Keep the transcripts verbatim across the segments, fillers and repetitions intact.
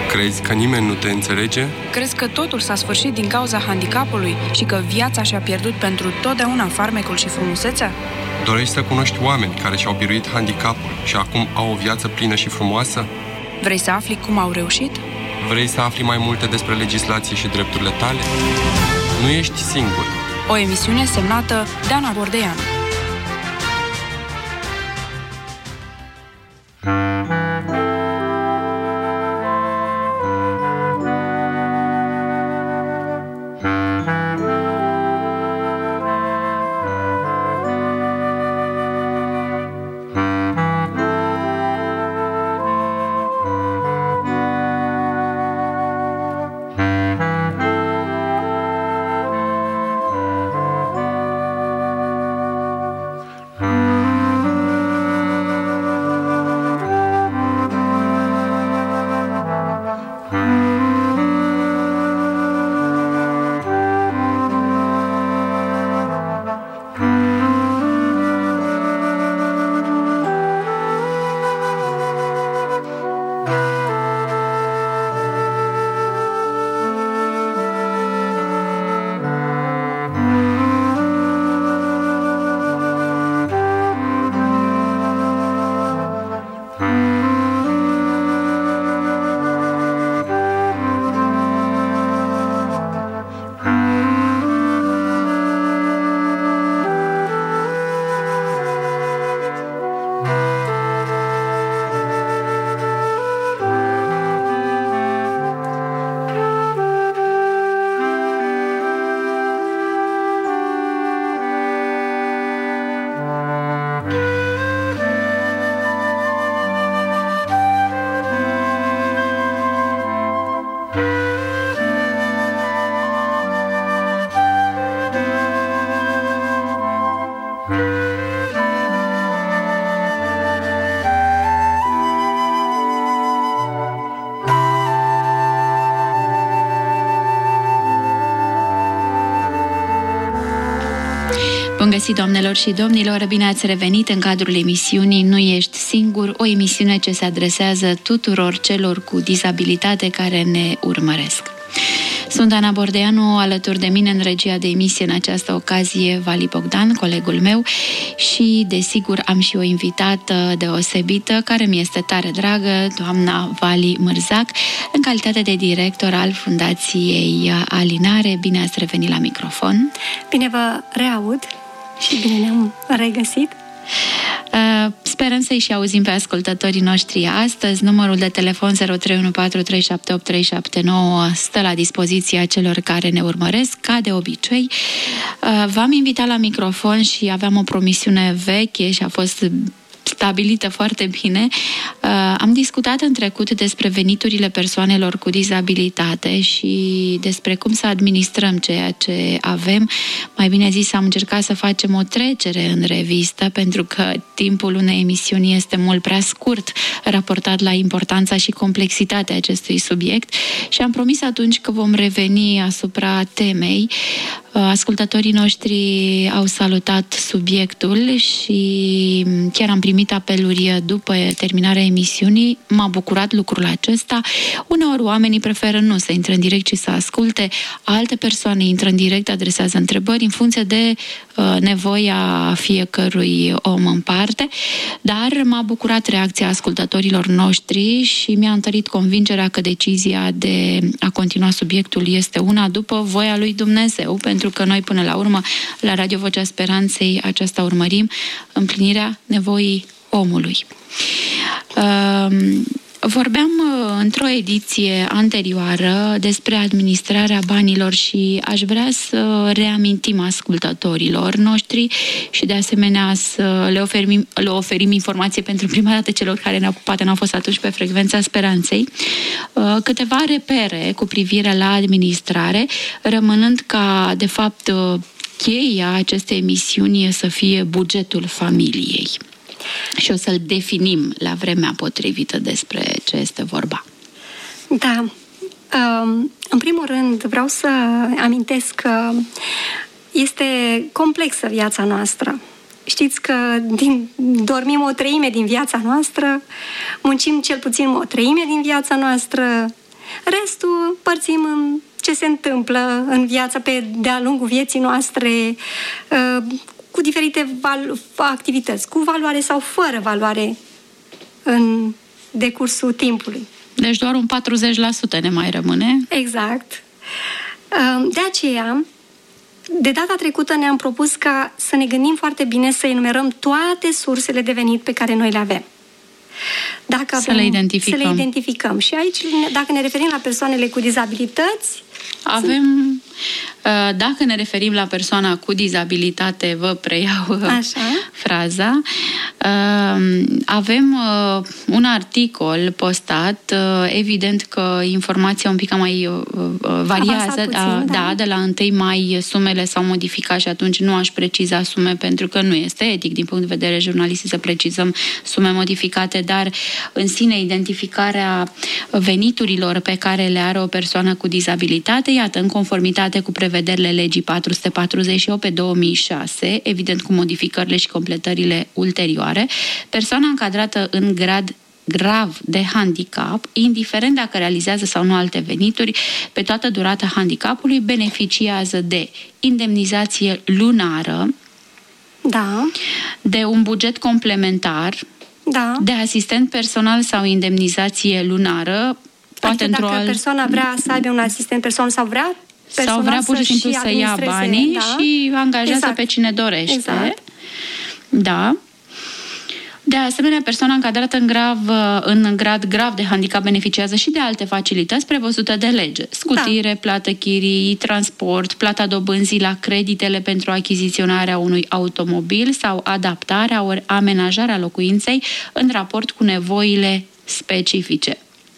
Crezi că nimeni nu te înțelege? Crezi că totul s-a sfârșit din cauza handicapului și că viața și-a pierdut pentru totdeauna farmecul și frumusețea? Dorești să cunoști oameni care și-au biruit handicapul și acum au o viață plină și frumoasă? Vrei să afli cum au reușit? Vrei să afli mai multe despre legislație și drepturile tale? Nu ești singur. O emisiune semnată Dana Bordeanu. Bun găsit, doamnelor și domnilor, bine ați revenit în cadrul emisiunii Nu ești singur, o emisiune ce se adresează tuturor celor cu dizabilitate care ne urmăresc. Sunt Dana Bordeanu, alături de mine în regia de emisie în această ocazie Vali Bogdan, colegul meu, și desigur am și o invitată deosebită care mi este tare dragă, doamna Vali Mârzac, în calitate de director al Fundației Alinare. Bine ați revenit la microfon. Bine vă reaud și bine ne-am regăsit. Uh, sperăm să-i și auzim pe ascultătorii noștri astăzi. Numărul de telefon zero trei unu patru trei șapte opt trei șapte nouă stă la dispoziția celor care ne urmăresc, ca de obicei. Uh, v-am invitat la microfon și aveam o promisiune veche și a fost stabilită foarte bine. Uh, am discutat în trecut despre veniturile persoanelor cu dizabilitate și despre cum să administrăm ceea ce avem. Mai bine zis, am încercat să facem o trecere în revistă, pentru că timpul unei emisiuni este mult prea scurt raportat la importanța și complexitatea acestui subiect și am promis atunci că vom reveni asupra temei. Ascultătorii noștri au salutat subiectul și chiar am primit apeluri după terminarea emisiunii. M-a bucurat lucrul acesta. Uneori oamenii preferă nu să intre în direct, ci să asculte. Alte persoane intră în direct, adresează întrebări în funcție de uh, nevoia fiecărui om în parte. Dar m-a bucurat reacția ascultătorilor noștri și mi-a întărit convingerea că decizia de a continua subiectul este una după voia lui Dumnezeu, pentru că noi până la urmă la Radio Vocea Speranței aceasta urmărim, împlinirea nevoii omului. Vorbeam într-o ediție anterioară despre administrarea banilor și aș vrea să reamintim ascultătorilor noștri și de asemenea să le oferim, le oferim informație pentru prima dată celor care ne-au, poate n-au fost atunci pe frecvența Speranței, câteva repere cu privire la administrare, rămânând ca, de fapt, cheia acestei emisiuni să fie bugetul familiei. Și o să-l definim la vremea potrivită despre ce este vorba. Da. În primul rând vreau să amintesc că este complexă viața noastră. Știți că din, dormim o treime din viața noastră, muncim cel puțin o treime din viața noastră, Restul părțim în ce se întâmplă în viața pe de-a lungul vieții noastre, cu diferite activități, cu valoare sau fără valoare în decursul timpului. Deci doar un patruzeci la sută ne mai rămâne. Exact. De aceea, de data trecută ne-am propus ca să ne gândim foarte bine, să enumerăm toate sursele de venit pe care noi le avem. Dacă avem, să le identificăm. Să le identificăm. Și aici, dacă ne referim la persoanele cu dizabilități, avem, dacă ne referim la persoana cu dizabilitate, vă preiau Așa. fraza, avem un articol postat, evident că informația un pic mai variază, puțin, da, da, de la întâi mai sumele s-au modificat și atunci nu aș preciza sume pentru că nu este etic din punct de vedere jurnalistic să precizăm sume modificate, dar în sine identificarea veniturilor pe care le are o persoană cu dizabilitate, iată, în conformitate cu prevederile legii patru sute patruzeci și opt pe două mii șase, evident cu modificările și completările ulterioare, persoana încadrată în grad grav de handicap, indiferent dacă realizează sau nu alte venituri, pe toată durata handicapului, beneficiază de indemnizație lunară, da. de un buget complementar, da. de asistent personal sau indemnizație lunară, poate adică dacă alt... persoana vrea să aibă un asistent personal sau vrea sau vrea pur și simplu să ia banii, da? Și angajează exact. pe cine dorește. Exact. Da. De asemenea, persoana încadrată în, grav, în grad grav de handicap beneficiază și de alte facilități prevăzute de lege. Scutire, da. plată chirii, transport, plata dobânzii la creditele pentru achiziționarea unui automobil sau adaptarea ori amenajarea locuinței în raport cu nevoile specifice.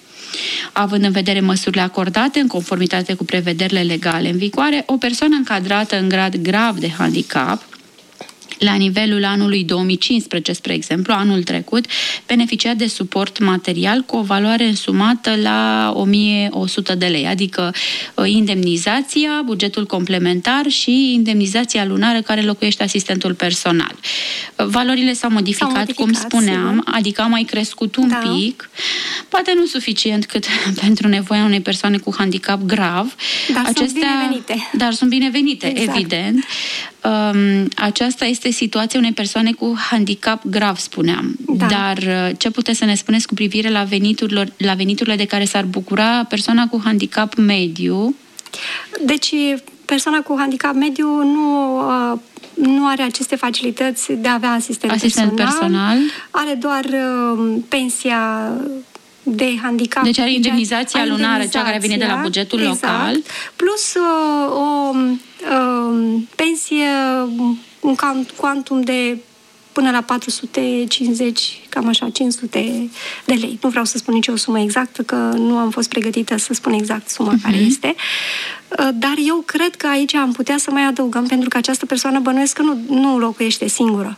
Având în vedere măsurile acordate în conformitate cu prevederile legale în vigoare, o persoană încadrată în grad grav de handicap la nivelul anului două mii cincisprezece, spre exemplu, anul trecut, beneficia de suport material cu o valoare însumată la o mie o sută de lei, adică indemnizația, bugetul complementar și indemnizația lunară care locuiește asistentul personal. Valorile s-au modificat, s-au modificat cum spuneam, sigur. Adică au mai crescut un da. pic, poate nu suficient cât pentru nevoia unei persoane cu handicap grav. Dar Acestea, sunt binevenite. Dar sunt binevenite, exact. evident. Um, aceasta este situația unei persoane cu handicap grav, spuneam. Da. Dar ce puteți să ne spuneți cu privire la veniturile, la veniturile de care s-ar bucura persoana cu handicap mediu? Deci, persoana cu handicap mediu nu, uh, nu are aceste facilități de a avea asistent, asistent personal. personal. Are doar uh, pensia de handicap. Deci are indemnizația lunară, cea care vine de la bugetul exact, local. Plus uh, o uh, pensie, un quantum de până la patru sute cincizeci, cam așa, cinci sute de lei. Nu vreau să spun nicio sumă exactă, că nu am fost pregătită să spun exact suma uh-huh. care este. Uh, dar eu cred că aici am putea să mai adăugăm, pentru că această persoană bănuiesc că nu, nu locuiește singură.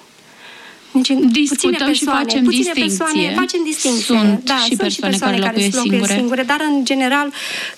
Deci, discutăm și facem distincție. Persoane, facem distincție. Sunt da, și sunt persoane, și persoane care locuiesc care singure. singure, dar în general,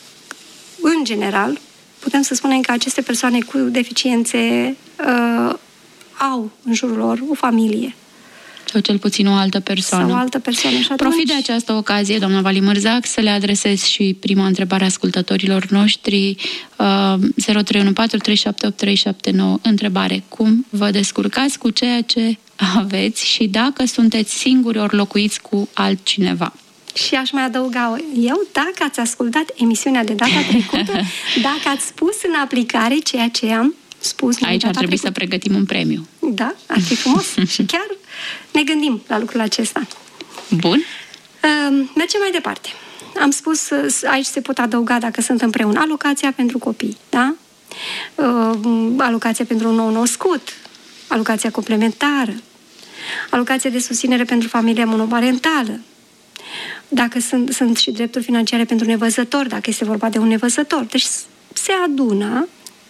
în general, putem să spunem că aceste persoane cu deficiențe uh, au în jurul lor o familie. Sau cel puțin o altă persoană. Sau o altă persoană. Și atunci... Profit de această ocazie, doamna Vali Mârzac, să le adresez și prima întrebare a ascultătorilor noștri. uh, zero trei unu patru trei șapte opt trei șapte nouă. Întrebare: cum vă descurcați cu ceea ce aveți și dacă sunteți singuri ori locuiți cu altcineva? Și aș mai adăuga eu, dacă ați ascultat emisiunea de data trecută, dacă ați pus în aplicare ceea ce am spus. Aici ar trebui trecută. Să pregătim un premiu. Da, ar fi frumos. Și chiar ne gândim la lucrul acesta. Bun. Uh, mergem mai departe. Am spus, aici se pot adăuga, dacă sunt împreună, alocația pentru copii, da? Uh, alocația pentru un nou născut, alocația complementară, alocația de susținere pentru familia monoparentală, dacă sunt, sunt și drepturi financiare pentru nevăzători, dacă este vorba de un nevăzător. Deci se adună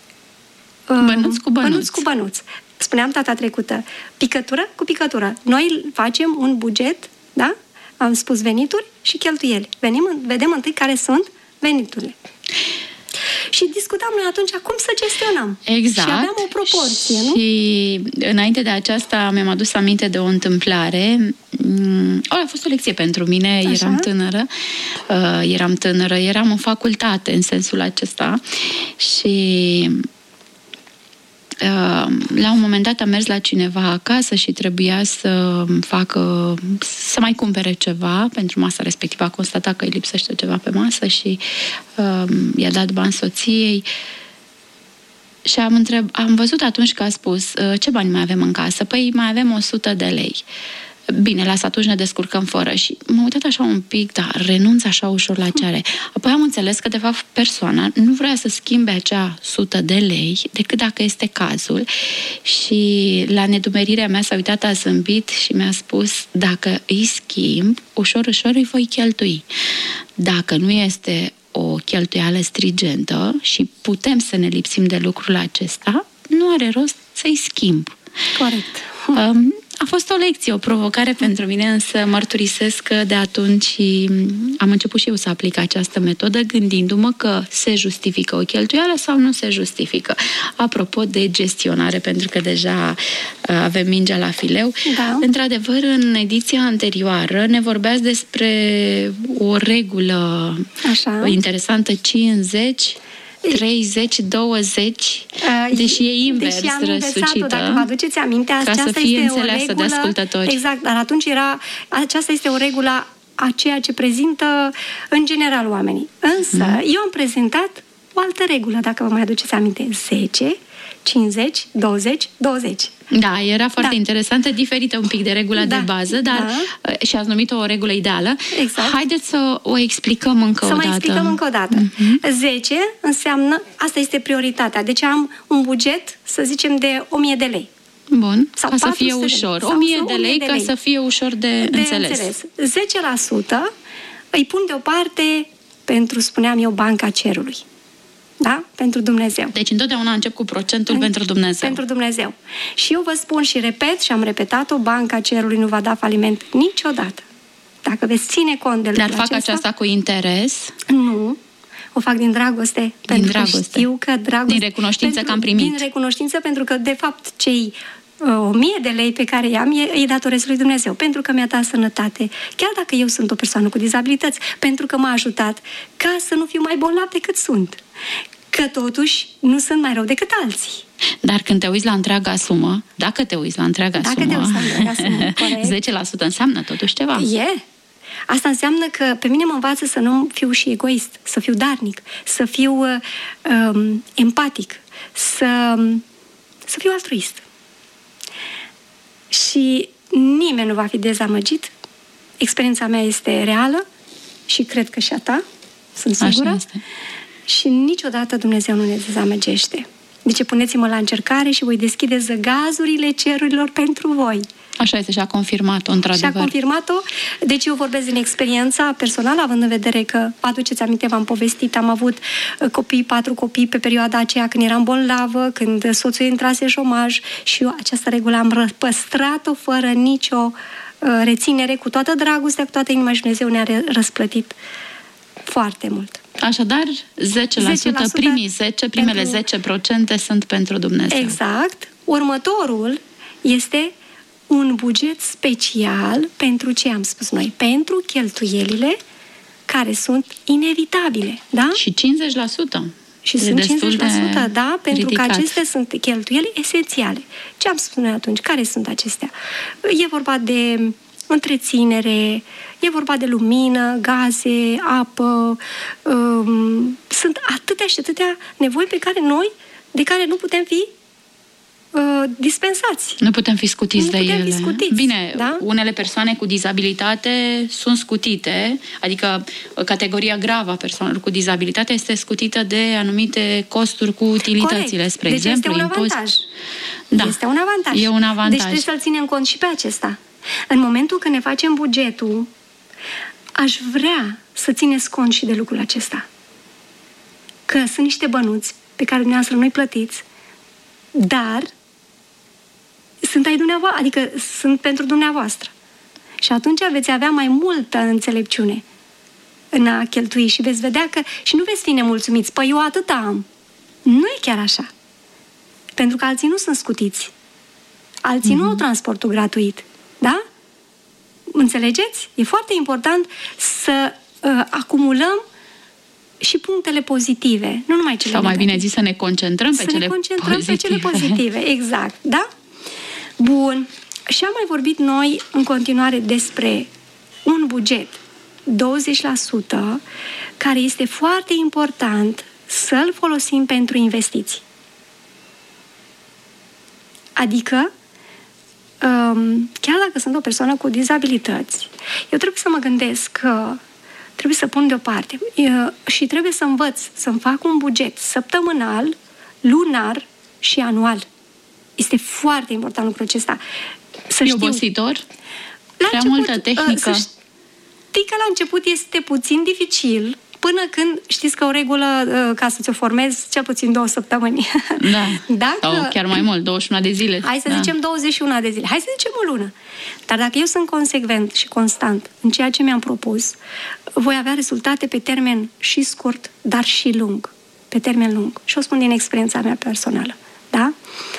bănuț cu bănuț. bănuț cu bănuț. Spuneam data trecută, picătură cu picătură. Noi facem un buget, da? Am spus venituri și cheltuieli. Venim, vedem întâi care sunt veniturile. Și discutam noi atunci cum să gestionăm. Exact. Și aveam o proporție, nu? Și înainte de aceasta mi-am adus aminte de o întâmplare. A fost o lecție pentru mine, Așa? eram tânără, uh, eram tânără, eram în facultate în sensul acesta și uh, la un moment dat am mers la cineva acasă și trebuia să facă, să mai cumpere ceva pentru masa respectivă. A constatat că îi lipsește ceva pe masă și uh, i-a dat bani soției. Și am, întreb, am văzut atunci că a spus, ce bani mai avem în casă? Păi mai avem o sută de lei. Bine, las atunci ne descurcăm fără. Și m-am uitat așa un pic, dar renunț așa ușor la ce are. Apoi am înțeles că, de fapt, persoana nu vrea să schimbe acea sută de lei, decât dacă este cazul. Și la nedumerirea mea s-a uitat, a zâmbit și mi-a spus, dacă îi schimb, ușor, ușor îi voi cheltui. Dacă nu este o cheltuială strigentă și putem să ne lipsim de lucrul acesta, nu are rost să-i schimb. Corect. Um, a fost o lecție, o provocare pentru mine, însă mărturisesc că de atunci am început și eu să aplic această metodă, gândindu-mă că se justifică o cheltuială sau nu se justifică. Apropo de gestionare, pentru că deja avem mingea la fileu, da. Într-adevăr, în ediția anterioară ne vorbeați despre o regulă Așa. interesantă, cincizeci treizeci douăzeci, deși e invers deși am răsucită. Dacă vă aduceți aminte, ca aceasta să fie este înțeleasă o regulă, de ascultători. Exact, dar atunci era, aceasta este o regulă a ceea ce prezintă în general oamenii. Însă, mm. eu am prezentat o altă regulă, dacă vă mai aduceți aminte, zece, cincizeci, douăzeci, douăzeci. Da, era foarte da. interesantă, diferită un pic de regula da. de bază, dar da. și ați numit-o o regulă ideală. Exact. Haideți să o explicăm încă să o dată. Să mai explicăm încă o dată. Mm-hmm. zece înseamnă, asta este prioritatea. Deci am un buget, să zicem, de o mie de lei. Bun, sau ca să fie ușor. o mie de lei, de lei ca să fie ușor de, de înțeles. înțeles. zece la sută îi pun deoparte pentru, spuneam eu, banca cerului. Da? Pentru Dumnezeu. Deci întotdeauna încep cu procentul în, pentru Dumnezeu. Pentru Dumnezeu. Și eu vă spun și repet și am repetat-o, banca cerului nu va da faliment niciodată. Dacă veți ține cont de lucrul Dar fac acesta, aceasta cu interes? Nu. O fac din dragoste. Din pentru dragoste. Că știu că dragoste... Din recunoștință pentru, că am primit. Din recunoștință pentru că, de fapt, cei o mie de lei pe care i-am, îi datoresc lui Dumnezeu, pentru că mi-a dat sănătate, chiar dacă eu sunt o persoană cu dizabilități, pentru că m-a ajutat ca să nu fiu mai bolnav decât sunt. Că totuși nu sunt mai rău decât alții. Dar când te uiți la întreaga sumă, dacă te uiți la întreaga dacă sumă, te uiți la întreaga sumă corect, zece la sută înseamnă totuși ceva. E. Asta înseamnă că pe mine mă învață să nu fiu și egoist, să fiu darnic, să fiu um, empatic, să, să fiu altruist. Și nimeni nu va fi dezamăgit. Experiența mea este reală și cred că și a ta, sunt sigură. Așa este. Și niciodată Dumnezeu nu ne dezamăgește. Deci puneți-mă la încercare și voi deschide zăgazurile cerurilor pentru voi. Așa este, și a confirmat-o, într-adevăr. Și a confirmat-o. Deci eu vorbesc din experiența personală, având în vedere că, aduceți aminte, v-am povestit, am avut copii, patru copii pe perioada aceea când eram bolnavă, când soțul intrase în șomaj și eu această regulă am păstrat-o fără nicio uh, reținere, cu toată dragostea, cu toată inima, și Dumnezeu ne-a răsplătit foarte mult. Așadar, zece la sută, primii zece, primele pentru... zece procente sunt pentru Dumnezeu. Exact. Următorul este un buget special pentru ce am spus noi, pentru cheltuielile care sunt inevitabile, da? Și cincizeci la sută. Și sunt cincizeci la sută, da? Pentru ridicat. Că acestea sunt cheltuieli esențiale. Ce am spus noi atunci? Care sunt acestea? E vorba de întreținere, e vorba de lumină, gaze, apă, um, sunt atâtea și atâtea nevoi pe care noi, de care nu putem fi uh, dispensați. Nu putem fi scutiți nu de putem ele. Fi scutiți, Bine, da? Unele persoane cu dizabilitate sunt scutite, adică categoria gravă a persoanelor cu dizabilitate este scutită de anumite costuri cu utilitățile, corect. spre deci exemplu. Este un impost... avantaj. Da. Este un avantaj. E un avantaj. Deci trebuie să-l ținem cont și pe acesta. În momentul când ne facem bugetul, aș vrea să țineți cont și de lucrul acesta. Că sunt niște bănuți pe care dumneavoastră nu-i plătiți, dar sunt ai dumneavoastră, adică sunt pentru dumneavoastră. Și atunci veți avea mai multă înțelepciune. în a cheltui și veți vedea că și nu veți fi nemulțumiți. Păi eu atât am. Nu e chiar așa. Pentru că alții nu sunt scutiți. Alții mm-hmm. nu au transportul gratuit. Da? Înțelegeți? E foarte important să uh, acumulăm și punctele pozitive, nu numai cele Sau mai negative. bine zis să ne concentrăm pe să cele ne concentrăm pozitive. pe cele pozitive, exact. Da? Bun. Și am mai vorbit noi în continuare despre un buget douăzeci la sută care este foarte important să-l folosim pentru investiții. Adică, chiar dacă sunt o persoană cu dizabilități, eu trebuie să mă gândesc că trebuie să pun deoparte și trebuie să învăț să-mi fac un buget săptămânal, lunar și anual. Este foarte important lucrul acesta. Să e știu. obositor? La Prea început, multă tehnică. Să știi că la început este puțin dificil, până când știți că o regulă, ca să ți-o formezi, cel puțin două săptămâni. Da. Dacă, sau chiar mai mult, douăzeci și unu de zile. Hai să da. zicem douăzeci și unu de zile. Hai să zicem o lună. Dar dacă eu sunt consecvent și constant în ceea ce mi-am propus, voi avea rezultate pe termen și scurt, dar și lung. Pe termen lung. Și o spun din experiența mea personală. Da?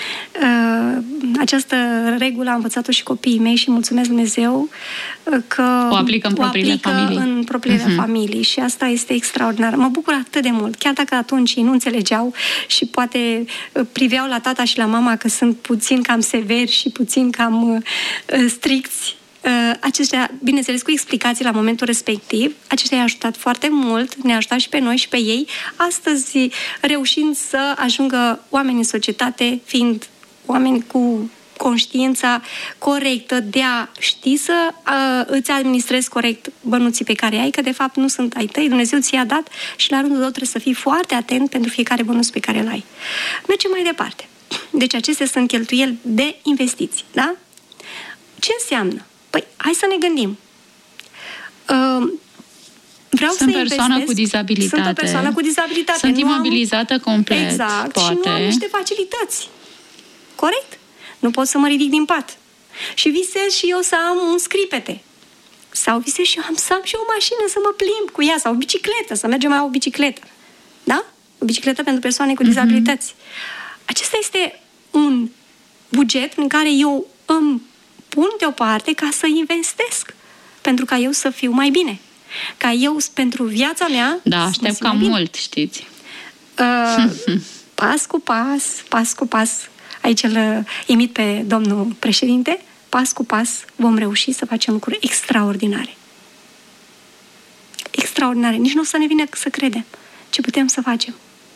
Această regulă am învățat-o și copiii mei și mulțumesc Dumnezeu că o aplică în propriile familii. în propriile uh-huh. familii și asta este extraordinar. Mă bucur atât de mult, chiar dacă atunci ei nu înțelegeau și poate priveau la tata și la mama că sunt puțin cam severi și puțin cam stricți. Aceștia, bineînțeles, cu explicații la momentul respectiv, aceștia i-a ajutat foarte mult, ne-a ajutat și pe noi și pe ei, astăzi reușind să ajungă oameni în societate, fiind oameni cu conștiința corectă de a ști să uh, îți administrezi corect bănuții pe care ai, că de fapt nu sunt ai tăi, Dumnezeu ți-a dat și la rândul tău trebuie să fii foarte atent pentru fiecare bănuț pe care îl ai. Mergem mai departe. Deci acestea sunt cheltuieli de investiții, da? Ce înseamnă? Păi, hai să ne gândim. Uh, vreau sunt să persoană investesc, cu dizabilitate. Sunt o persoană cu dizabilitate. Sunt nu imobilizată am, complet, exact, poate. și nu am niște facilități. Corect? Nu pot să mă ridic din pat. Și visez și eu să am un scripete. Sau visez și eu am, să am și o mașină să mă plimb cu ea, sau o bicicletă, să mergem la o bicicletă. Da? O bicicletă pentru persoane cu dizabilități. Mm-hmm. Acesta este un buget în care eu îmi pun deoparte ca să investesc, pentru ca eu să fiu mai bine. Ca eu, pentru viața mea... Da, aștept cam mult, știți. Uh, pas cu pas, pas cu pas. Aici îl imit pe domnul președinte. Pas cu pas vom reuși să facem lucruri extraordinare. Extraordinare. Nici nu o să ne vină să credem ce putem să facem.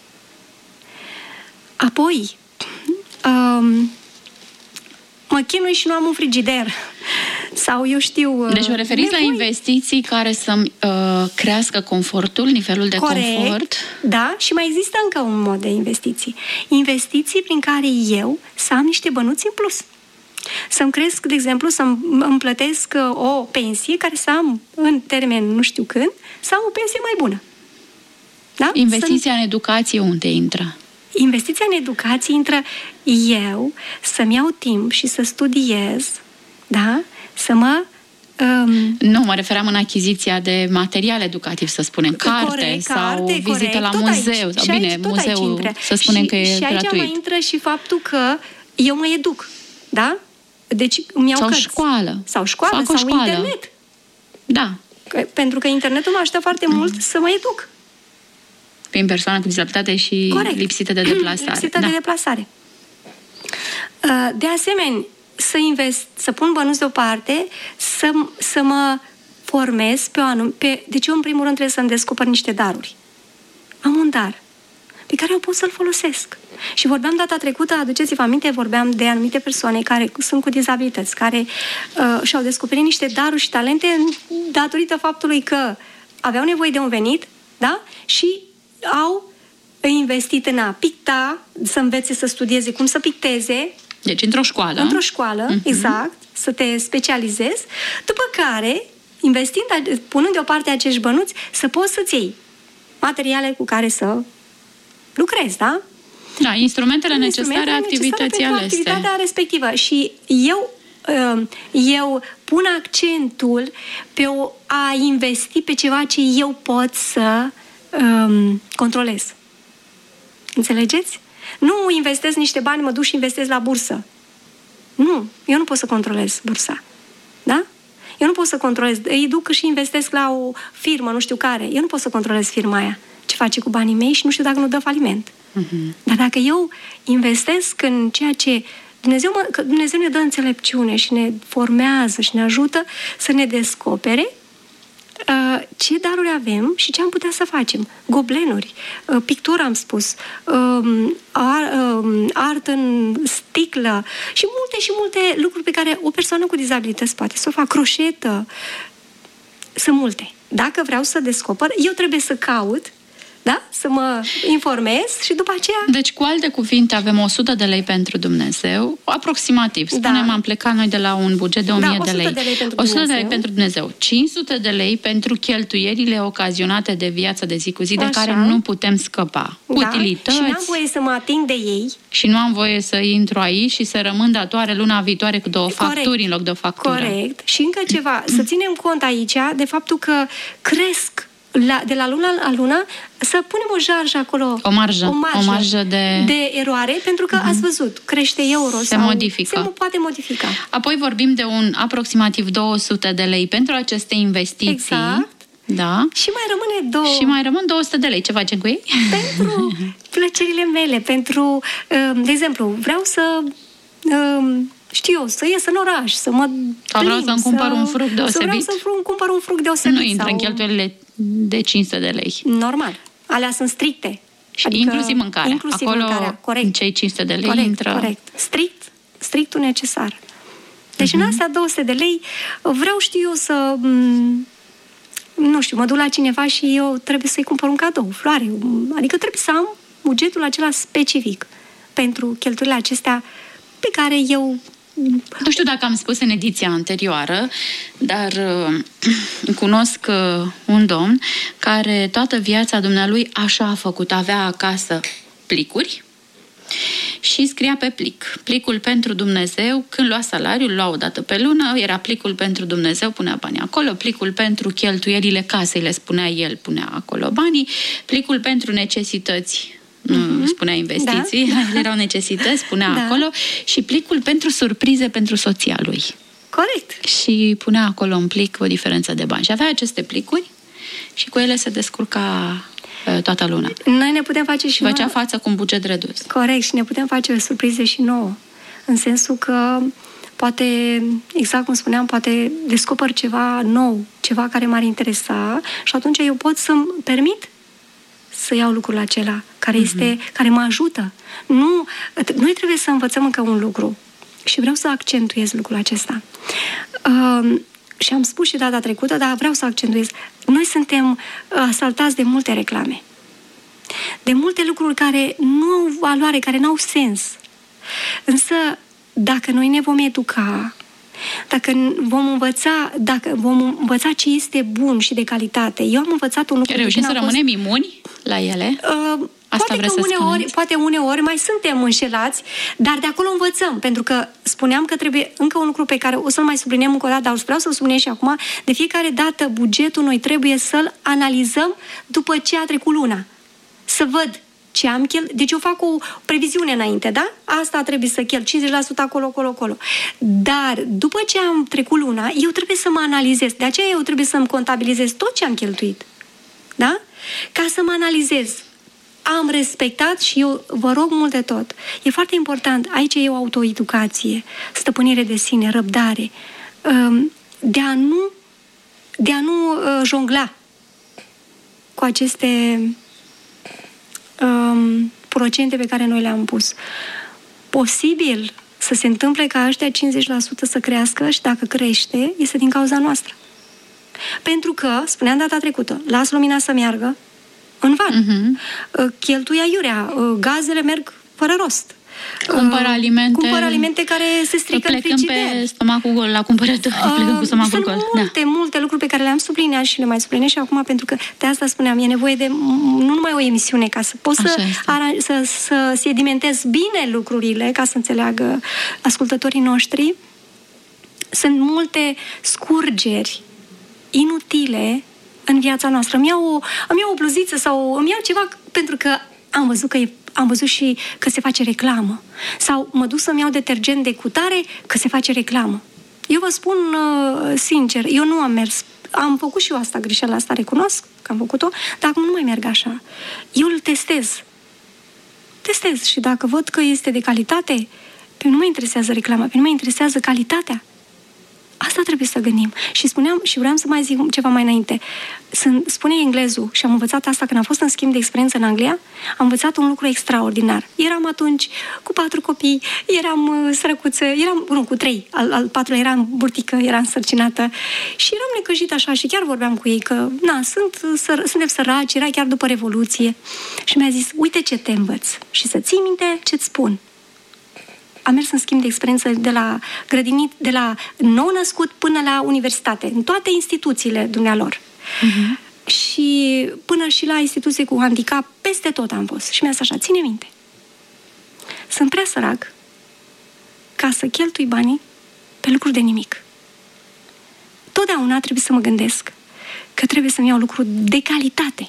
Apoi... Um, mă chinui și nu am un frigider. Sau eu știu... Deci vă referiți nevoi. la investiții care să uh, crească confortul, nivelul de Corect, confort? Da, și mai există încă un mod de investiții. Investiții prin care eu să am niște bănuți în plus. Să-mi cresc, de exemplu, să-mi plătesc o pensie care să am în termen nu știu când, să am o pensie mai bună. Da? Investiția să... în educație unde intră? Investiția în educație intră eu să-mi iau timp și să studiez, da? Să mă... Um... Nu, mă refeream în achiziția de material educativ, să spunem, carte corect, sau carte, vizită corect, la tot muzeu. Aici. Sau, bine, aici, muzeul, să spunem și, că e și gratuit. Și aici mai intră și faptul că eu mă educ, da? Deci îmi iau sau cărți. școală. Sau școală, Fac sau școală. internet. Da. Pentru că internetul mă ajută foarte mm. mult să mă educ. Prin persoană cu dizabilitate și corect. lipsită de deplasare. Lipsită da. de deplasare. De asemenea, să invest, să pun bănuți deoparte, să, să mă formez pe o anum, pe, deci eu în primul rând trebuie să-mi descoper niște daruri. Am un dar pe care eu pot să-l folosesc. Și vorbeam data trecută, aduceți-vă aminte, vorbeam de anumite persoane care sunt cu dizabilități, care uh, și-au descoperit niște daruri și talente datorită faptului că aveau nevoie de un venit, da? Și au investit în a picta, să învețe să studieze cum să picteze. Deci într-o școală. Într-o școală, uh-huh. exact, să te specializezi, după care, investind, punând deoparte acești bănuți, să poți să-ți iei materiale cu care să lucrezi, da? Da, instrumentele, instrumentele necesare, necesare activității pentru alese. activitatea respectivă. Și eu eu pun accentul pe o, a investi pe ceva ce eu pot să um, controlez. Înțelegeți? Nu investesc niște bani, mă duc și investesc la bursă. Nu, eu nu pot să controlez bursa. Da? Eu nu pot să controlez. Îi duc și investesc la o firmă, nu știu care. Eu nu pot să controlez firma aia. Ce face cu banii mei și nu știu dacă nu dă faliment. Uh-huh. Dar dacă eu investesc în ceea ce Dumnezeu, mă, că Dumnezeu ne dă înțelepciune și ne formează și ne ajută să ne descopere uh, ce daruri avem și ce am putea să facem. Goblenuri, uh, pictură am spus, uh, ar, uh, art în sticlă și multe și multe lucruri pe care o persoană cu dizabilități poate să o facă. Croșetă. Sunt multe. Dacă vreau să descoper, eu trebuie să caut, da? Să mă informez și după aceea... Deci, cu alte cuvinte, avem o sută de lei pentru Dumnezeu, aproximativ. Spunem, da. Am plecat noi de la un buget de o mie da, de lei. de lei pentru o sută Dumnezeu. de lei pentru Dumnezeu. cinci sute de lei pentru cheltuielile ocazionate de viața de zi cu zi, de Așa. care nu putem scăpa. Da. Utilități. Și n-am voie să mă ating de ei. Și nu am voie să intru aici și să rămân datoare luna viitoare cu două Corect. facturi în loc de o factură. Corect. Și încă ceva. Să ținem cont aici de faptul că cresc La, de la lună la lună, să punem o jarjă acolo. O marjă. O marjă, o marjă de... de eroare, pentru că uh-huh. ați văzut, crește euro. Se sau modifică. Se poate modifica. Apoi vorbim de un aproximativ două sute de lei pentru aceste investiții. Exact. Da. Și mai rămâne două. Și mai rămân două sute de lei. Ce facem cu ei? Pentru plăcerile mele, pentru, de exemplu, vreau să... știu eu, să ies în oraș, să mă sau vreau să-mi cumpăr un fruct deosebit. Să vreau să-mi cumpăr un fruct deosebit. Nu intră sau... în cheltuielile de cinci sute de lei. Normal. Alea sunt stricte. Și adică inclusiv mâncarea. Inclusiv acolo, mâncarea, corect. În cei cinci sute de lei corect, intră... Corect, strict, strictul necesar. Deci uh-huh. în astea două sute de lei vreau, știu eu, să... nu știu, mă duc la cineva și eu trebuie să-i cumpăr un cadou, floare. Adică trebuie să am bugetul acela specific pentru cheltuielile acestea pe care eu... Nu știu dacă am spus în ediția anterioară, dar uh, cunosc uh, un domn care toată viața dumnealui așa a făcut. Avea acasă plicuri și scria pe plic. Plicul pentru Dumnezeu, când lua salariul, lua o dată pe lună, era plicul pentru Dumnezeu, punea banii acolo, plicul pentru cheltuielile casei, le spunea el, punea acolo banii, plicul pentru necesități, nu uh-huh. spunea investiții, da. Ele erau necesități, spunea da. acolo, și plicul pentru surprize pentru soția lui. Corect. Și punea acolo un plic o diferență de bani. Și avea aceste plicuri și cu ele se descurca uh, toată luna. Noi ne putem face și Făcea nouă. față cu un buget redus. Corect, și ne putem face surprize și nouă. În sensul că poate, exact cum spuneam, poate descoper ceva nou, ceva care m-ar interesa și atunci eu pot să-mi permit să iau lucrul acela care, este, uh-huh. care mă ajută. Nu, noi trebuie să învățăm încă un lucru și vreau să accentuez lucrul acesta. Uh, și am spus și data trecută, dar vreau să accentuez. Noi suntem asaltați de multe reclame. De multe lucruri care nu au valoare, care nu au sens. Însă, dacă noi ne vom educa, dacă vom învăța, dacă vom învăța ce este bun și de calitate. Eu am învățat un lucru. Reușim să rămânem fost... imuni la ele? Uh, Asta poate, că uneori, poate uneori mai suntem înșelați, dar de acolo învățăm, pentru că spuneam că trebuie încă un lucru pe care o să-l mai subliniem încă o dată, dar vreau să-l subliniem și acum. De fiecare dată bugetul noi trebuie să-l analizăm după ce a trecut luna. Să văd ce am chel... Deci eu fac o previziune înainte, da? Asta trebuie să chel, cincizeci la sută acolo, acolo, acolo. Dar după ce am trecut luna, eu trebuie să mă analizez. De aceea eu trebuie să-mi contabilizez tot ce am cheltuit. Da? Ca să mă analizez. Am respectat și eu vă rog mult de tot. E foarte important. Aici e o autoeducație, stăpânire de sine, răbdare. De a nu, de a nu jongla cu aceste um, procente pe care noi le-am pus. Posibil să se întâmple ca ăștia cincizeci la sută să crească și dacă crește, este din cauza noastră. Pentru că, spuneam data trecută, las lumina să meargă în van. Uh-huh. Cheltuie aiurea, gazele merg fără rost. Cumpăr alimente, cumpăr alimente care se strică în frigider. Plecăm pe stomacul gol la cumpărător, uh, plecăm cu stomacul sunt gol. Sunt multe, da. multe lucruri pe care le-am subliniat și le mai sublinez și acum, pentru că de asta spuneam, e nevoie de nu numai o emisiune ca să poți să, aran- să, să sedimentezi bine lucrurile, ca să înțeleagă ascultătorii noștri. sunt multe scurgeri inutile în viața noastră. Îmi iau o, îmi iau o bluziță sau îmi iau ceva pentru că am văzut că e, am văzut și că se face reclamă. Sau mă duc să-mi iau detergent de cutare că se face reclamă. Eu vă spun uh, sincer, eu nu am mers. Am făcut și eu asta, greșeala asta, recunosc că am făcut-o, dar acum nu mai merg așa. Eu îl testez. Testez și dacă văd că este de calitate, pe nu mă interesează reclama, pe nu mă interesează calitatea. Asta trebuie să gândim. Și spuneam, și vreau să mai zic ceva mai înainte. Sunt, spune englezul, și am învățat asta când am fost în schimb de experiență în Anglia, am învățat un lucru extraordinar. Eram atunci cu patru copii, eram uh, sărăcuță, eram, nu, cu trei, al, al patrulea eram burtică, eram însărcinată și eram necăjită așa și chiar vorbeam cu ei că, na, sunt, săr, suntem săraci, era chiar după Revoluție. Și mi-a zis, uite ce te învăț și să ții minte ce-ți spun. Am mers în schimb de experiență de la grădinit, de la nou-născut până la universitate, în toate instituțiile dumnealor. Uh-huh. Și până și la instituții cu handicap, peste tot am fost. Și mi-a zis așa, ține minte. Sunt prea sărac ca să cheltui banii pe lucruri de nimic. Totdeauna trebuie să mă gândesc că trebuie să-mi iau lucruri de calitate.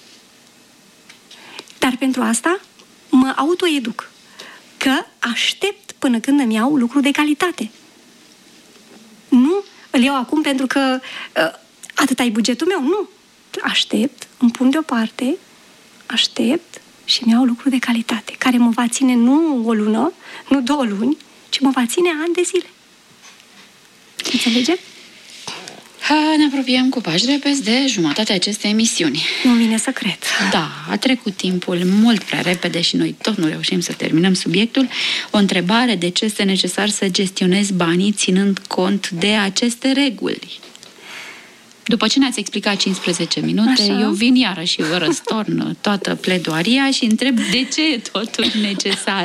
Dar pentru asta mă autoeduc. Că aștept până când îmi iau lucruri de calitate. Nu îl iau acum pentru că uh, atât ai bugetul meu. Nu. Aștept, îmi pun deoparte, aștept și îmi iau lucruri de calitate, care mă va ține nu o lună, nu două luni, ci mă va ține ani de zile. Înțelege? Ne apropiem cu pași repezi de jumătatea acestei emisiuni. Nu vine să cred. Da, a trecut timpul mult prea repede și noi tot nu reușim să terminăm subiectul. O întrebare, de ce este necesar să gestionezi banii ținând cont de aceste reguli? După ce ne-ați explicat cincisprezece minute, așa, eu vin iară și vă răstorn toată pledoaria și întreb de ce e totul necesar.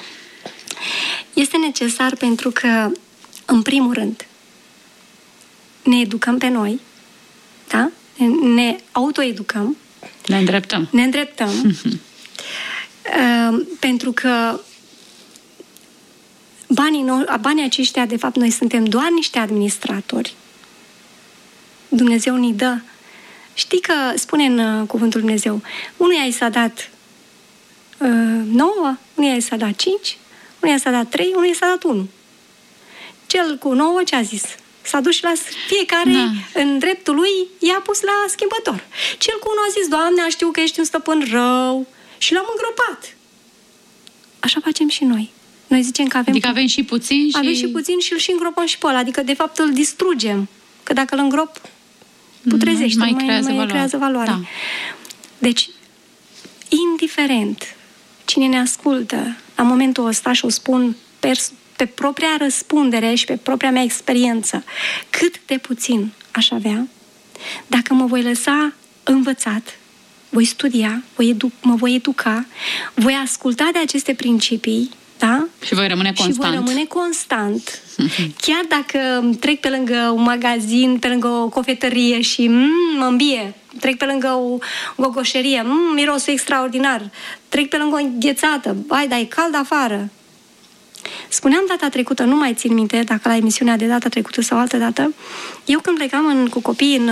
Este necesar pentru că, în primul rând, ne educăm pe noi, da? Ne autoeducăm. Ne îndreptăm. Ne îndreptăm. uh, pentru că banii, no- banii aceștia, de fapt, noi suntem doar niște administratori. Dumnezeu ni dă. Știi că spune în uh, cuvântul Dumnezeu, unuia i s-a dat uh, nouă, unuia i s-a dat cinci, unuia i s-a dat trei, unuia i s-a dat unu. Cel cu nouă ce a zis? S-a dus și la fiecare, da, în dreptul lui, i-a pus la schimbător. Cel cu unul a zis, Doamne, știu că ești un stăpân rău și l-am îngropat. Așa facem și noi. Noi zicem că avem... Adică avem și puțin și... Avem și puțin și îl și îngropăm și pe ăla. Adică, de fapt, îl distrugem. Că dacă îl îngrop, putrezește, mai, mai, creează, mai valoare. creează valoare. Da. Deci, indiferent cine ne ascultă la momentul ăsta, și o spun pers- pe propria răspundere și pe propria mea experiență, cât de puțin aș avea, dacă mă voi lăsa învățat, voi studia, voi edu- mă voi educa, voi asculta de aceste principii, da? Și voi rămâne constant. Și voi rămâne constant. Chiar dacă trec pe lângă un magazin, pe lângă o cofetărie și mmm, mă îmbie, trec pe lângă o gogoșerie, mmm, mirosul extraordinar, trec pe lângă o înghețată, hai, dar e cald afară. Spuneam data trecută, nu mai țin minte dacă la emisiunea de data trecută sau altă dată, eu când plecam în, cu copiii în,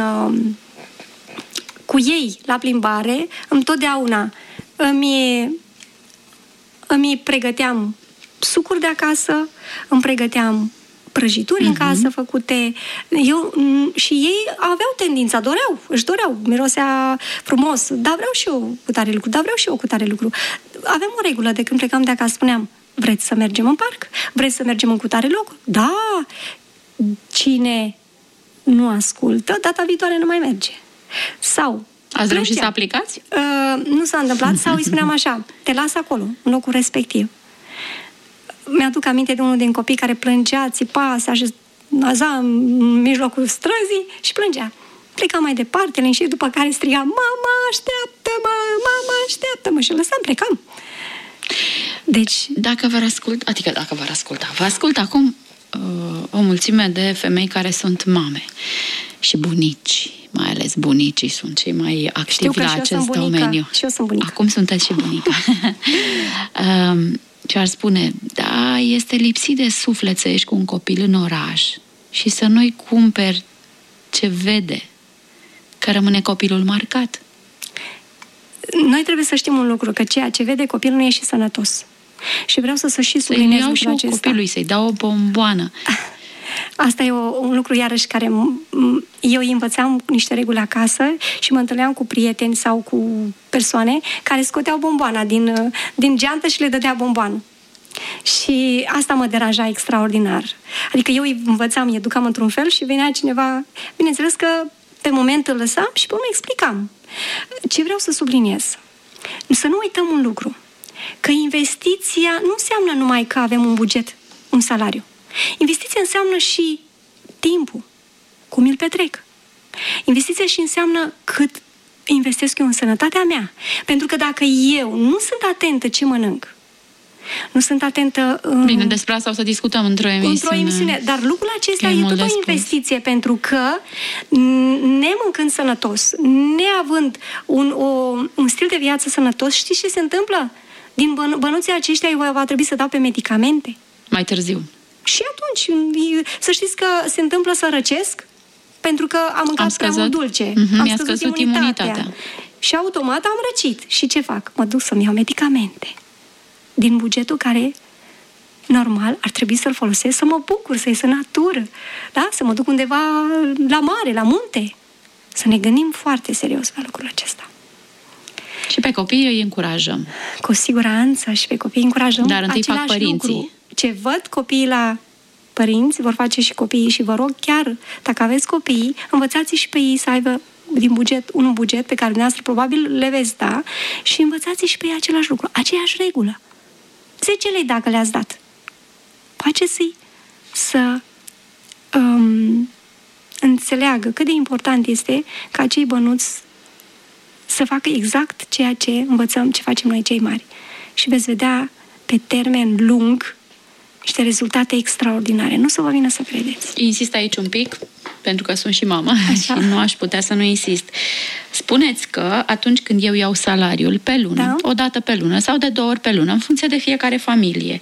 cu ei la plimbare, întotdeauna îmi, îmi pregăteam sucuri de acasă, îmi pregăteam prăjituri uh-huh. în casă făcute. Eu, și ei aveau tendința, doreau, își doreau, mirosea frumos, dar vreau și eu cu tare lucru, dar vreau și eu cu tare lucru. Aveam o regulă de când plecam de acasă, spuneam, vreți să mergem în parc? Vreți să mergem în cutare loc? Da! Cine nu ascultă, data viitoare nu mai merge. Sau... Ați reușit să aplicați? Uh, nu s-a întâmplat, sau îi spuneam așa, te las acolo, în locul respectiv. Mi-aduc aminte de unul din copii care plângea, țipa, se așeza în mijlocul străzii și plângea. Pleca mai departe, liniștit, după care striga, mama, așteaptă-mă, mama, așteaptă-mă, și lăsam, plecam. Deci, dacă vă ascult, adică dacă vă asculta, vă ascult acum uh, o mulțime de femei care sunt mame și bunici, mai ales bunicii sunt cei mai activi la acest domeniu. Și eu sunt bunica. Acum sunteți și bunica. uh, ce ar spune, da, este lipsit de suflet să ieși cu un copil în oraș și să nu-i cumperi ce vede, că rămâne copilul marcat. Noi trebuie să știm un lucru, că ceea ce vede copilul nu e și sănătos. Și vreau să, să și subliniez lucrul acesta. Să-i iau și copilului, să-i dau o bomboană. Asta e o, un lucru, iarăși, care eu îi învățam niște reguli acasă și mă întâlneam cu prieteni sau cu persoane care scoteau bomboana din, din geantă și le dădea bomboană. Și asta mă deranja extraordinar. Adică eu îi învățam, îi educam într-un fel și venea cineva... Bineînțeles că pe moment îl lăsam și pe urmă explicam. Ce vreau să subliniez? Să nu uităm un lucru. Că investiția nu înseamnă numai că avem un buget, un salariu. Investiția înseamnă și timpul, cum îl petrec. Investiția și înseamnă cât investesc eu în sănătatea mea. Pentru că dacă eu nu sunt atentă ce mănânc, nu sunt atentă... Um, Bine, despre asta o să discutăm într-o emisiune. Într-o emisiune. Dar lucrul acesta e tot o investiție, pentru că nemâncând sănătos, neavând un, o, un stil de viață sănătos, știți ce se întâmplă? Din băn- bănuții aceștia eu va trebui să dau pe medicamente. Mai târziu. Și atunci, să știți că se întâmplă să răcesc, pentru că am mâncat am prea mult dulce. Mm-hmm, am mi-a scăzut imunitatea. imunitatea. Și automat am răcit. Și ce fac? Mă duc să-mi iau medicamente. Din bugetul care, normal, ar trebui să-l folosesc să mă bucur, să ies în natură, da? Să mă duc undeva la mare, la munte. Să ne gândim foarte serios la lucrul acesta. Și pe copii îi încurajăm. Cu siguranță și pe copii îi încurajăm. Dar întâi fac părinții. Lucru. Ce văd copiii la părinți, vor face și copiii și vă rog chiar, dacă aveți copii, învățați și pe ei să aibă din buget, un buget pe care dumneavoastră probabil le veți da și învățați și pe ei același lucru, aceeași regulă. zece lei dacă le-ați dat. Faceți-i să um, înțeleagă cât de important este ca acei bănuți să facă exact ceea ce învățăm, ce facem noi cei mari. Și veți vedea pe termen lung niște rezultate extraordinare. Nu să vă vină să credeți. Insist aici un pic, pentru că sunt și mama și nu aș putea să nu insist. Spuneți că atunci când eu iau salariul pe lună, da? O dată pe lună sau de două ori pe lună, în funcție de fiecare familie,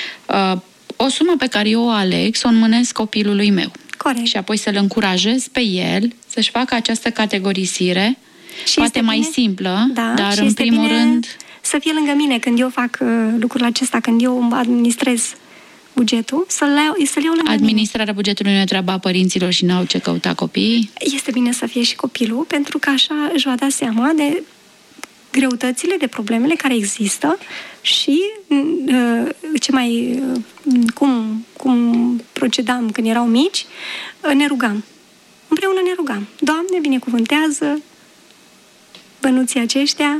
o sumă pe care eu o aleg, să o înmânez copilului meu. Corect. Și apoi să-l încurajez pe el să-și facă această categorisire, și poate mai bine, simplă, da, dar în primul rând... să fie lângă mine când eu fac uh, lucrul acesta, când eu administrez bugetul, să-l iau, să-l iau lângă Administrarea mine. Bugetului nu e treaba părinților și n-au ce căuta copiii? Este bine să fie și copilul, pentru că așa își va da seama de greutățile, de problemele care există și uh, ce mai, uh, cum, cum procedam când erau mici, uh, ne rugam. Împreună ne rugam. Doamne, binecuvântează bănuții aceștia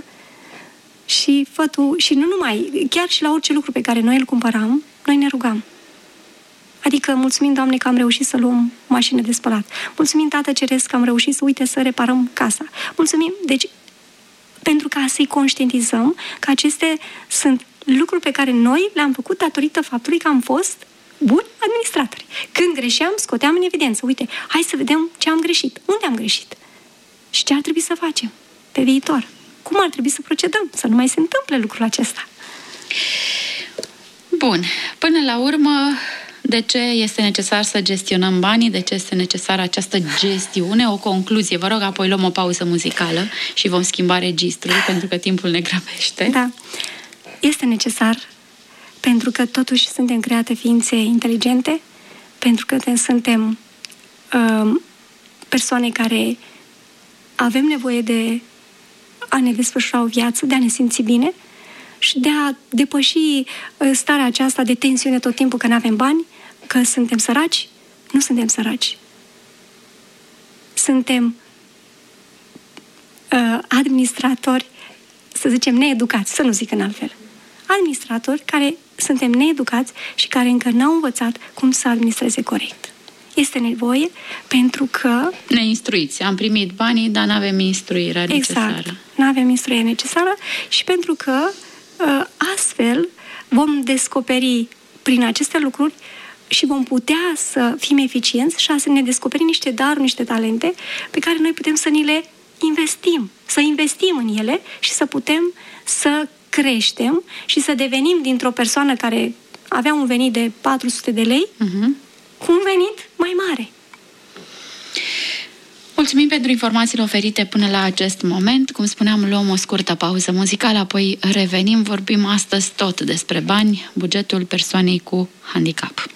și fă tu, și nu numai, chiar și la orice lucru pe care noi îl cumpăram, noi ne rugam. Adică, mulțumim, Doamne, că am reușit să luăm mașină de spălat. Mulțumim, Tată Ceresc, că am reușit să, uite, să reparăm casa. Mulțumim, deci, pentru ca să-i conștientizăm că aceste sunt lucruri pe care noi le-am făcut datorită faptului că am fost buni administratori. Când greșeam, scoteam în evidență. Uite, hai să vedem ce am greșit, unde am greșit și ce ar trebui să facem pe viitor. Cum ar trebui să procedăm, să nu mai se întâmple lucrul acesta. Bun. Până la urmă, de ce este necesar să gestionăm banii? De ce este necesară această gestiune? O concluzie. Vă rog, apoi luăm o pauză muzicală și vom schimba registrul, pentru că timpul ne grăbește. Da. Este necesar pentru că totuși suntem create ființe inteligente, pentru că suntem uh, persoane care avem nevoie de a ne desfășura o viață, de a ne simți bine și de a depăși starea aceasta de tensiune tot timpul că nu avem bani, că suntem săraci. Nu suntem săraci. Suntem uh, administratori, să zicem, needucați, să nu zic în altfel. Administratori care suntem needucați și care încă n-au învățat cum să administreze corect. Este nevoie pentru că... Neinstruiți. Am primit banii, dar n-avem instruirea necesară. Exact. N-avem instruirea necesară și pentru că astfel vom descoperi prin aceste lucruri și vom putea să fim eficienți și să ne descoperi niște daruri, niște talente pe care noi putem să ni le investim. Să investim în ele și să putem să creștem și să devenim dintr-o persoană care avea un venit de patru sute de lei, uh-huh. cu un venit mai mare. Mulțumim pentru informațiile oferite până la acest moment. Cum spuneam, luăm o scurtă pauză muzicală, apoi revenim. Vorbim astăzi tot despre bani, bugetul persoanei cu handicap.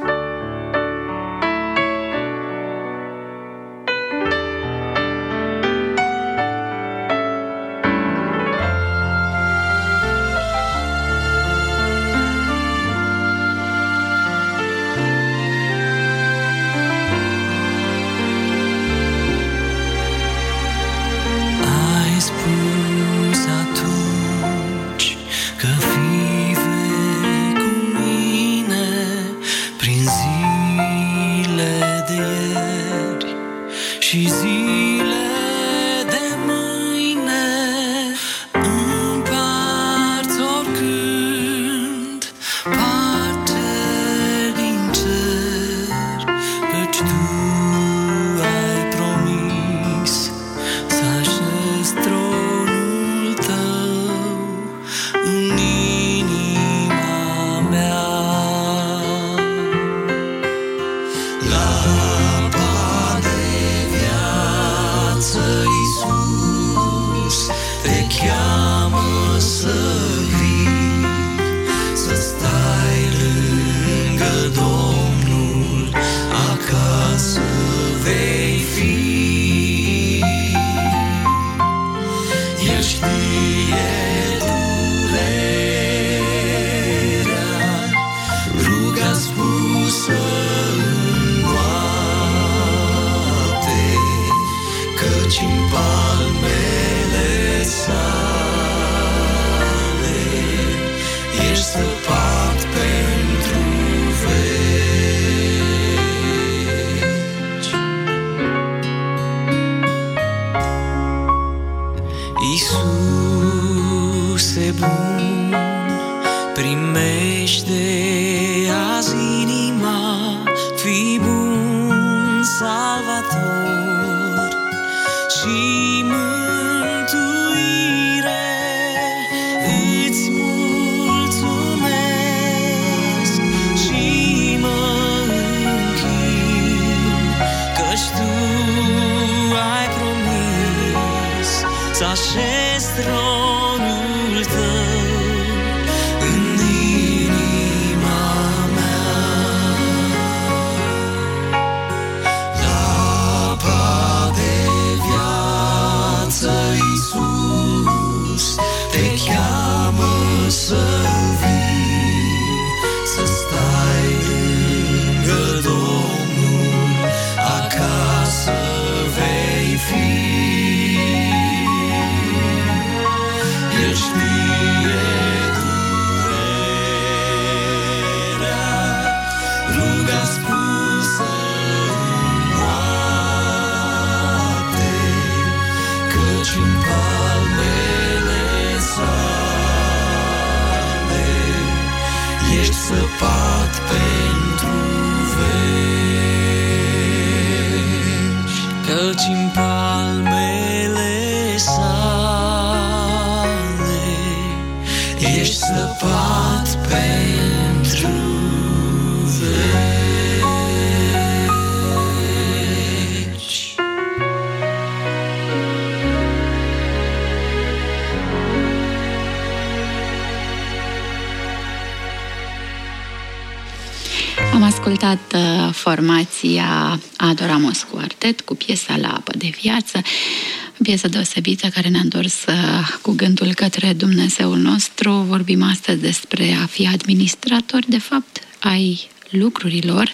Am ascultat uh, formația Adoramos Quartet cu piesa La apă de viață, piesă deosebită care ne-a întors uh, cu gândul către Dumnezeul nostru. Vorbim astăzi despre a fi administrator, de fapt, ai lucrurilor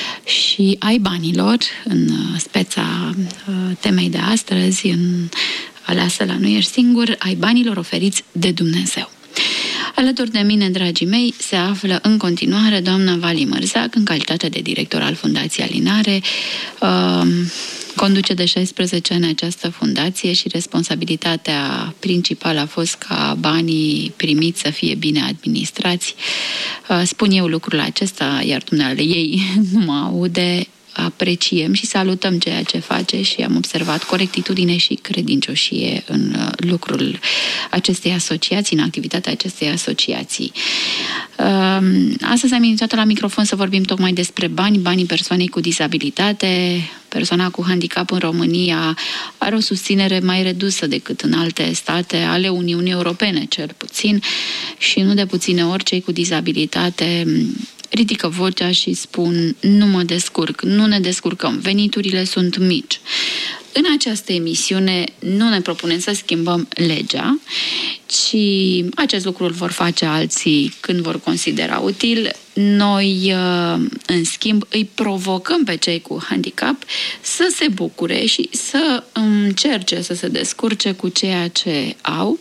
și ai banilor, în uh, speța uh, temei de astăzi, în Aleasă la Nu ești singur, ai banilor oferiți de Dumnezeu. Alături de mine, dragii mei, se află în continuare doamna Vali Mărzac, în calitate de director al Fundației Alinare. Uh, conduce de șaisprezece ani această fundație și responsabilitatea principală a fost ca banii primiți să fie bine administrați. Uh, spun eu lucrul acesta, iar dumneavoastră ei nu mă aude. apreciem și salutăm ceea ce face și am observat corectitudine și credincioșie în lucrul acestei asociații, în activitatea acestei asociații. Astăzi am inițiat la microfon să vorbim tocmai despre bani, banii persoanei cu dizabilitate. Persoana cu handicap în România are o susținere mai redusă decât în alte state ale Uniunii Europene, cel puțin, și nu de puține ori cei cu dizabilitate ridică vocea și spun: nu mă descurc, nu ne descurcăm, veniturile sunt mici. În această emisiune nu ne propunem să schimbăm legea, ci acest lucru îl vor face alții când vor considera util. Noi, în schimb, îi provocăm pe cei cu handicap să se bucure și să încerce să se descurce cu ceea ce au.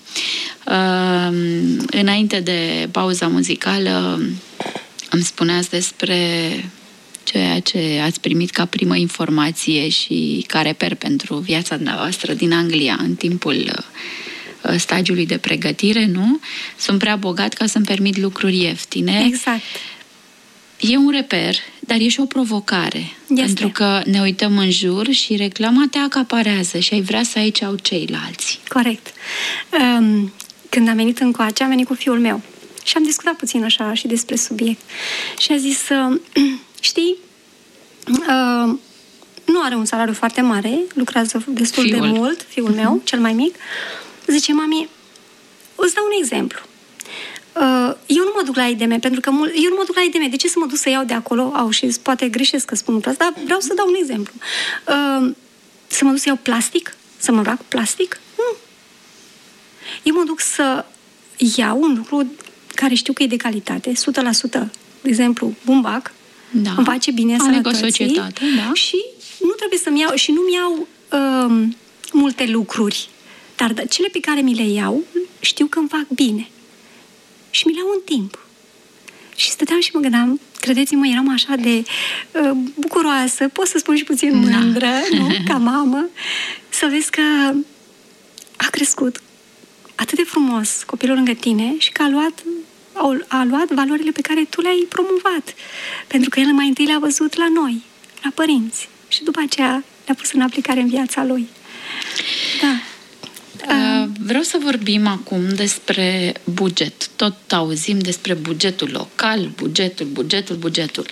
Înainte de pauza muzicală îmi spuneați despre ceea ce ați primit ca primă informație și ca reper pentru viața dumneavoastră din Anglia în timpul stagiului de pregătire, nu? Sunt prea bogat ca să-mi permit lucruri ieftine. Exact. E un reper, dar e și o provocare. Este. Pentru că ne uităm în jur și reclama te acaparează și ai vrea să ai ce au ceilalți. Corect. Um, când am venit încoace, am venit cu fiul meu și am discutat puțin așa și despre subiect. Și a zis, uh, știi, uh, nu are un salariu foarte mare, lucrează destul fiul. de mult, fiul uh-huh. meu, cel mai mic. Zice, mami, îți dau un exemplu. Uh, eu nu mă duc la I D M, pentru că mul- eu nu mă duc la I D M. De ce să mă duc să iau de acolo? Au, și poate greșesc că spun lucrul ăsta, dar vreau să dau un exemplu. Uh, să mă duc să iau plastic? Să mă îmbrac plastic? Nu. Eu mă duc să iau un lucru care știu că e de calitate, o sută la sută, de exemplu, bumbac, da. Îmi face bine sănătății, o societate, da. Și nu trebuie să-mi iau, și nu-mi iau uh, multe lucruri, dar cele pe care mi le iau, știu că îmi fac bine. Și mi le iau în timp. Și stăteam și mă gândeam, credeți-mă, eram așa de uh, bucuroasă, pot să spun și puțin mândră, da. Nu? Ca mamă, să vezi că a crescut atât de frumos copilul lângă tine și că a luat, a luat valorile pe care tu le-ai promovat. Pentru că el mai întâi le-a văzut la noi, la părinți. Și după aceea le-a pus în aplicare în viața lui. Da. Uh, vreau să vorbim acum despre buget. Tot auzim despre bugetul local, bugetul, bugetul, bugetul.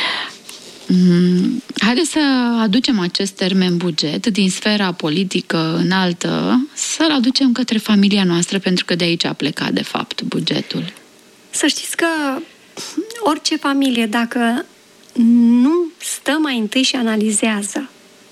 Hmm. Haideți să aducem acest termen buget din sfera politică înaltă, să-l aducem către familia noastră, pentru că de aici a plecat, de fapt, bugetul. Să știți că orice familie, dacă nu stă mai întâi și analizează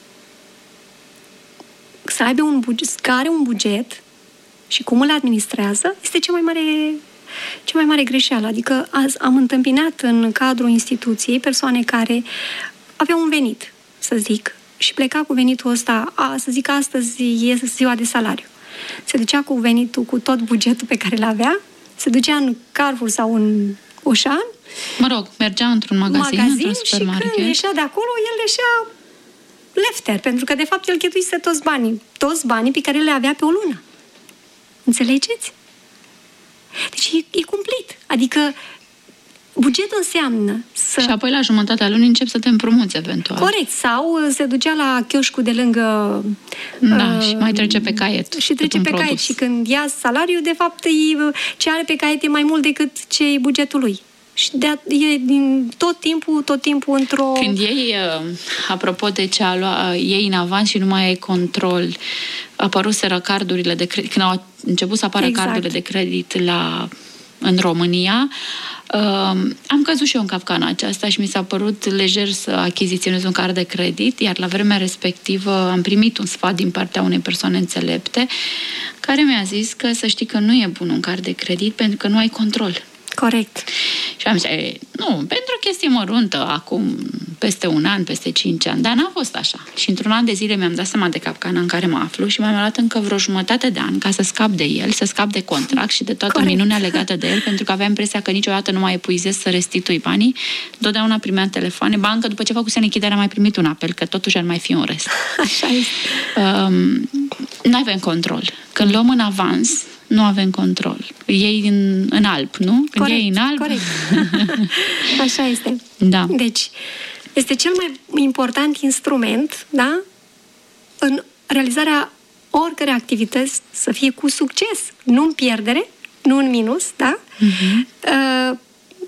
să aibă un buget, că are un buget și cum îl administrează, este cea mai mare, cea mai mare greșeală. Adică azi am întâmpinat în cadrul instituției persoane care aveau un venit, să zic, și pleca cu venitul ăsta, a, să zic, astăzi e ziua de salariu. Se ducea cu venitul, cu tot bugetul pe care îl avea, se ducea în Carrefour sau în Auchan. Mă rog, mergea într-un magazin, magazin într-un supermarket. Și când ieșea de acolo, el ieșea lefter, pentru că de fapt el cheltuise toți banii, toți banii pe care le avea pe o lună. Înțelegeți? Deci e, e cumplit. Adică bugetul înseamnă să... Și apoi la jumătatea lunii încep să te împrumuți eventual. Corect. Sau se ducea la chioșcul de lângă... Da, uh, și mai trece pe caiet. Și trece pe produs. Caiet. Și când ia salariul, de fapt, ce are pe caiet e mai mult decât ce e bugetul lui. Și de a, e din tot timpul, tot timpul într-o... Când iei, apropo de ce a luat, iei în avans și nu mai ai control, apăruseră cardurile de credit, când au început să apară exact. cardurile de credit la, în România, uh, am căzut și eu în capcana aceasta și mi s-a părut lejer să achiziționez un card de credit, iar la vremea respectivă am primit un sfat din partea unei persoane înțelepte care mi-a zis că să știi că nu e bun un card de credit pentru că nu ai control. Corect. Și am zis, nu, pentru o chestie măruntă, acum, peste un an, peste cinci ani, dar n-a fost așa. Și într-un an de zile mi-am dat seama de capcana în care mă aflu și m-am luat încă vreo jumătate de an ca să scap de el, să scap de contract și de toată Corect. minunea legată de el, pentru că aveam impresia că niciodată nu mai epuizez să restitui banii. Totdeauna primeam telefoane, bancă, după ce făcuse închiderea, mai primit un apel, că totuși ar mai fi un rest. Așa este. Um, nu avem control. Când luăm în avans, nu avem control. Iei în, în alb, nu? Când corect, iei în alb... Corect. Așa este. Da. Deci, este cel mai important instrument, da? În realizarea oricărei activități să fie cu succes, nu în pierdere, nu în minus, da? Uh-huh. Uh,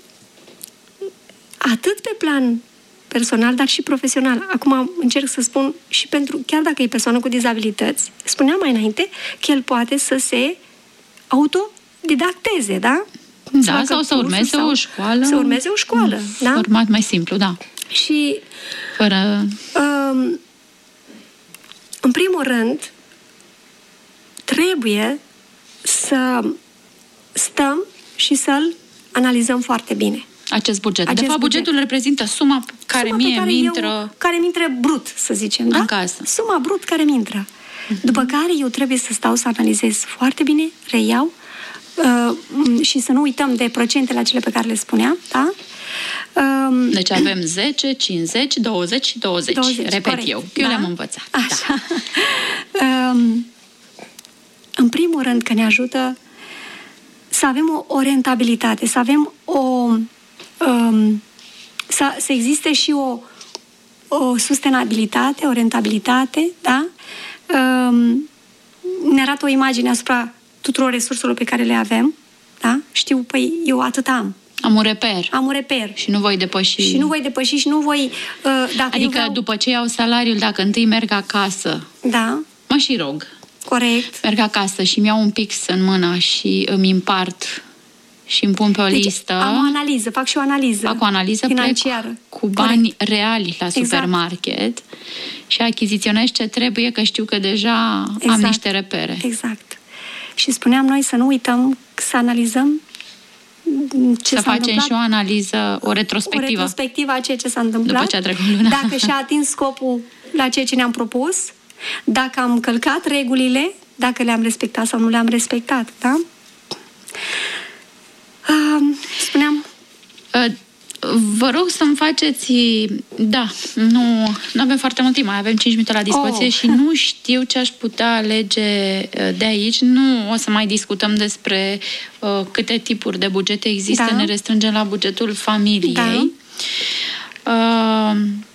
atât pe plan personal, dar și profesional. Acum încerc să spun și pentru, chiar dacă e persoană cu dizabilități, spuneam mai înainte că el poate să se autodidacteze, da? Da, sau să urmeze o școală. Să urmeze o școală, un da? Format mai simplu, da. Și fără... Um, în primul rând, trebuie să stăm și să-l analizăm foarte bine. Acest buget. Acest de fapt, buget. bugetul reprezintă suma care suma mie care mi intră... care mi intră brut, să zicem, da? În casă. Suma brut care mi intră. Uh-huh. După care eu trebuie să stau să analizez foarte bine, reiau uh, și să nu uităm de procentele acele pe care le spuneam, da? Um, deci avem zece, cincizeci, douăzeci și douăzeci. douăzeci Repet corect. eu. Eu da? le-am învățat. Așa. Da. Um, în primul rând că ne ajută să avem o, o rentabilitate, să avem o... Um, să, să existe și o, o sustenabilitate, o rentabilitate, da? Um, ne arată o imagine asupra tuturor resurselor pe care le avem, da? Știu, păi, eu atât am. Am un reper. Am un reper. Și nu voi depăși. Și nu voi depăși și nu voi... Uh, dacă adică vreau... după ce iau salariul, dacă întâi merg acasă, da. mă și rog. Corect. Merg acasă și mi-au un pix în mână și îmi împart și îmi pun pe o deci, listă. am o analiză, fac și o analiză Fac o analiză financiară. Cu bani corect. Reali la supermarket exact. Și achiziționez ce trebuie, că știu că deja exact. Am niște repere. Exact. Și spuneam noi să nu uităm să analizăm ce să s-a facem întâmplat. Și o analiză, o retrospectivă. O retrospectivă a ceea ce s-a întâmplat. După ce a trecut luna. Dacă și-a atins scopul la ceea ce ne-am propus, dacă am călcat regulile, dacă le-am respectat sau nu le-am respectat, da? Uh, spuneam... Uh, vă rog să-mi faceți... Da, nu, nu avem foarte mult timp, mai avem cinci minute la dispoziție oh. și nu știu ce aș putea alege de aici. Nu o să mai discutăm despre uh, câte tipuri de bugete există, da. Ne restrângem la bugetul familiei. Da. Uh,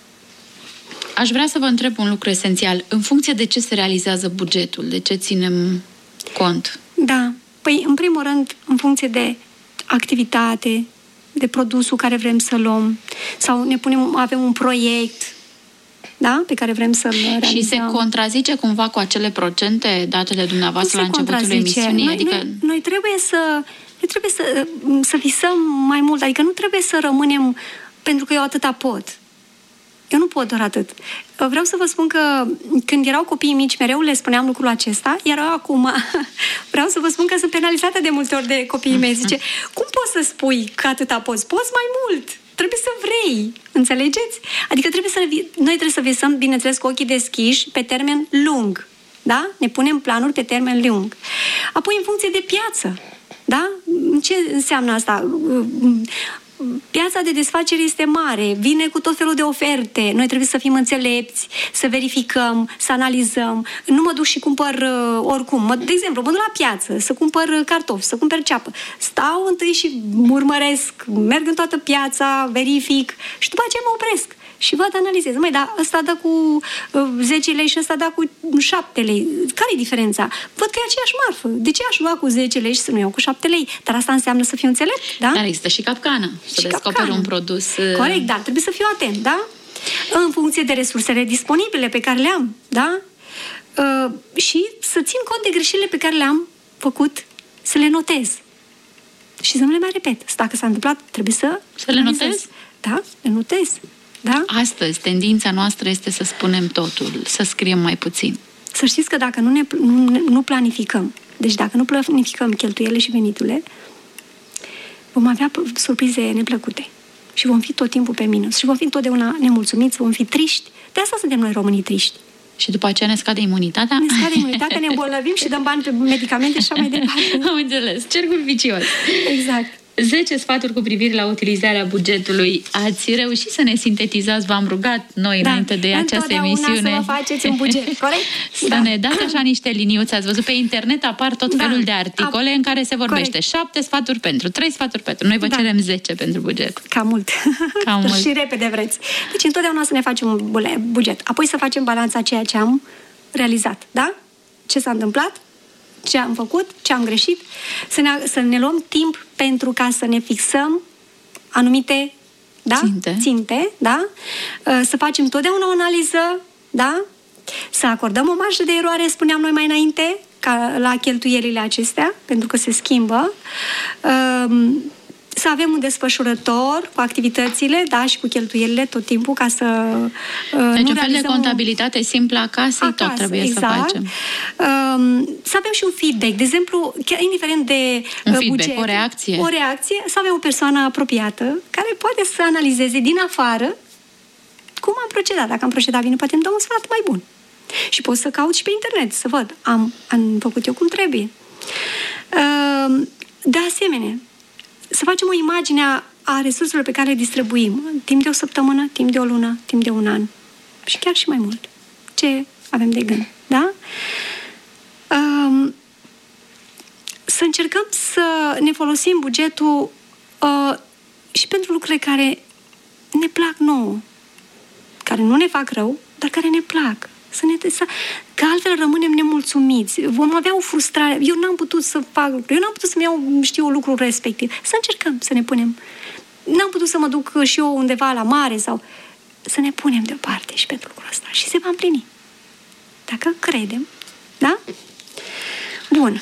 aș vrea să vă întreb un lucru esențial. În funcție de ce se realizează bugetul? De ce ținem cont? Da. Păi, în primul rând, în funcție de activitate, de produsul care vrem să luăm, sau ne punem, avem un proiect, da? Pe care vrem să-l realizăm. Și se contrazice cumva cu acele procente date de dumneavoastră la începutul emisiunii? Noi, adică... noi, noi trebuie să noi trebuie să, să visăm mai mult, adică nu trebuie să rămânem pentru că eu atâta pot. Eu nu pot doar atât. Vreau să vă spun că când erau copiii mici, mereu le spuneam lucrul acesta, iar acum vreau să vă spun că sunt penalizată de multe ori de copiii mei. Zice, cum poți să spui că atâta poți? Poți mai mult! Trebuie să vrei! Înțelegeți? Adică trebuie să, noi trebuie să visăm, bineînțeles, cu ochii deschiși, pe termen lung. Da? Ne punem planuri pe termen lung. Apoi, în funcție de piață. Da? Ce înseamnă asta? Piața de desfacere este mare, vine cu tot felul de oferte. Noi trebuie să fim înțelepți, să verificăm, să analizăm. Nu mă duc și cumpăr uh, oricum. Mă, de exemplu, mă duc la piață să cumpăr cartofi, să cumpăr ceapă. Stau întâi și urmăresc, merg în toată piața, verific și după aceea mă opresc. Și văd, analizez. Măi, dar ăsta dă cu uh, zece lei și ăsta dă cu șapte lei. Care e diferența? Văd că e aceeași marfă. De ce aș lua cu zece lei și să nu iau cu șapte lei? Dar asta înseamnă să fiu înțelept, da? Dar există și capcană. Să și descoperi capcană. Un produs... Uh... Corect, dar trebuie să fiu atent, da? În funcție de resursele disponibile pe care le am, da? Uh, și să țin cont de greșelile pe care le-am făcut, să le notez. Și să nu le mai repet. Dacă s-a întâmplat, trebuie să... Să le notez? Da, le notez. Da? Astăzi, tendința noastră este să spunem totul, să scriem mai puțin. Să știți că dacă nu, ne, nu, nu planificăm, deci dacă nu planificăm cheltuielile și veniturile, vom avea surprize neplăcute. Și vom fi tot timpul pe minus. Și vom fi întotdeauna nemulțumiți, vom fi triști. De asta suntem noi românii triști. Și după aceea ne scade imunitatea? Ne scade imunitatea, ne îmbolnăvim și dăm bani pe medicamente și așa mai departe. Am înțeles. Cercul vicios. Exact. zece sfaturi cu privire la utilizarea bugetului. Ați reușit să ne sintetizați, v-am rugat noi da. înainte de această emisiune. Să vă faceți un buget, corect? Să da. ne dați așa niște liniuți. Ați văzut pe internet apar tot da. felul de articole A... în care se vorbește corect. șapte sfaturi pentru, trei sfaturi pentru. Noi vă da. cerem zece pentru buget. Cam mult. Cam mult. Și repede vreți. Deci întotdeauna să ne facem un buget. Apoi să facem balanța ceea ce am realizat. Da? Ce s-a întâmplat? Ce am făcut, ce am greșit, să ne, să ne luăm timp pentru ca să ne fixăm anumite da? ținte, ținte da? Să facem totdeauna o analiză, da? Să acordăm o marjă de eroare, spuneam noi mai înainte, ca la cheltuielile acestea, pentru că se schimbă. Să avem un desfășurător cu activitățile, da, și cu cheltuielile tot timpul, ca să uh, deci nu un fel de contabilitate o... simplă acasă, acasă tot trebuie exact. să facem. Uh, să avem și un feedback, de exemplu, chiar indiferent de un uh, feedback, buget, o reacție. O reacție, să avem o persoană apropiată care poate să analizeze din afară cum am procedat. Dacă am procedat bine, poate îmi dau un sfat mai bun. Și pot să caut și pe internet, să văd, am, am făcut eu cum trebuie. Uh, de asemenea, să facem o imagine a, a resurselor pe care le distribuim timp de o săptămână, timp de o lună, timp de un an și chiar și mai mult. Ce avem de gând, da? Um, să încercăm să ne folosim bugetul uh, și pentru lucruri care ne plac nouă, care nu ne fac rău, dar care ne plac. Să ne, să, că altfel rămânem nemulțumiți. Vom avea o frustrare. Eu n-am putut să fac lucruri. Eu n-am putut să-mi iau, știu, lucrul respectiv. Să încercăm să ne punem. N-am putut să mă duc și eu undeva la mare sau... Să ne punem deoparte și pentru lucrul ăsta. Și se va împlini. Dacă credem. Da? Bun.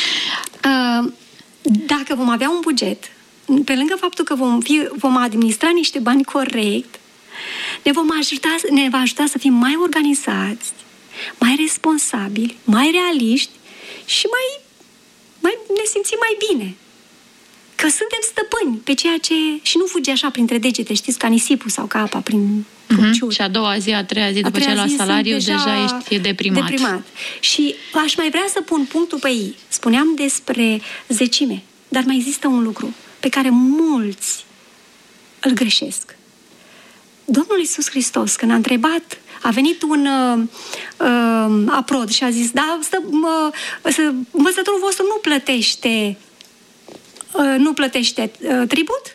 Dacă vom avea un buget, pe lângă faptul că vom, fi, vom administra niște bani corect, Ne, vom ajuta, ne va ajuta să fim mai organizați, mai responsabili, mai realiști și mai, mai ne simțim mai bine. Că suntem stăpâni pe ceea ce... Și nu fugi așa printre degete, știți, ca nisipul sau ca apa prin prunciuri. Mm-hmm. Și a doua zi, a treia zi, după ce la salariu, deja, deja ești deprimat. deprimat. Și aș mai vrea să pun punctul pe ei. Spuneam despre zecime, dar mai există un lucru pe care mulți îl greșesc. Domnul Iisus Hristos, când a întrebat, a venit un uh, uh, aprod și a zis, da, stă, uh, învățătorul vostru nu plătește uh, nu plătește uh, tribut?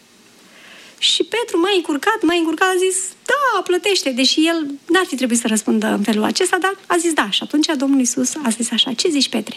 Și Petru m-a încurcat, m-a încurcat, a zis, da, plătește, deși el n-ar fi trebuit să răspundă în felul acesta, dar a zis da. Și atunci Domnul Iisus a zis așa, ce zici, Petre?